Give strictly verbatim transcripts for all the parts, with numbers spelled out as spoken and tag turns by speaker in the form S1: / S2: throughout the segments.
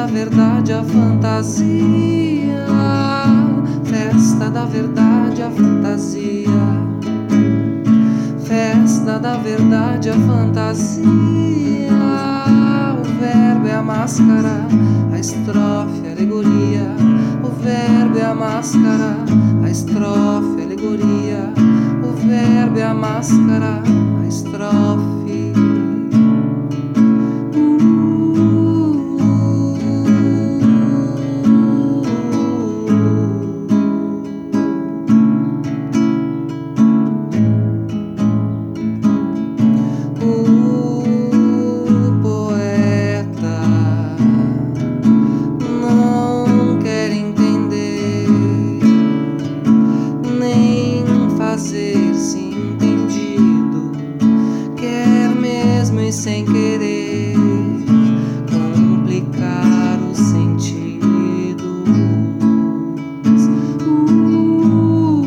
S1: da verdade, a fantasia. Festa da verdade, a fantasia. Festa da verdade, a fantasia. O verbo é a máscara, a estrofe, a alegoria. O verbo é a máscara, a estrofe, a alegoria. O verbo é a máscara, a estrofe. Fazer-se entendido, quer mesmo e sem querer complicar os sentidos. Uh,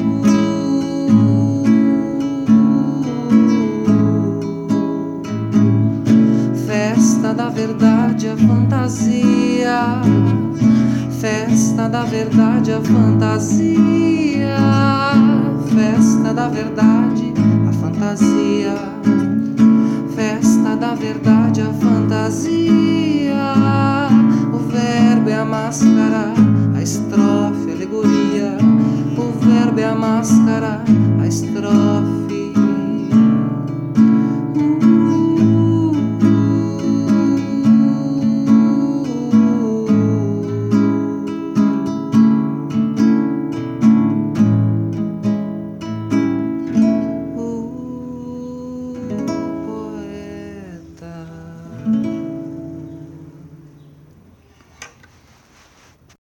S1: Festa da verdade, a fantasia. Festa da verdade, a fantasia. Festa da verdade, a fantasia. Festa da verdade, a fantasia. O verbo é a máscara, a estrofe, a alegoria. O verbo é a máscara,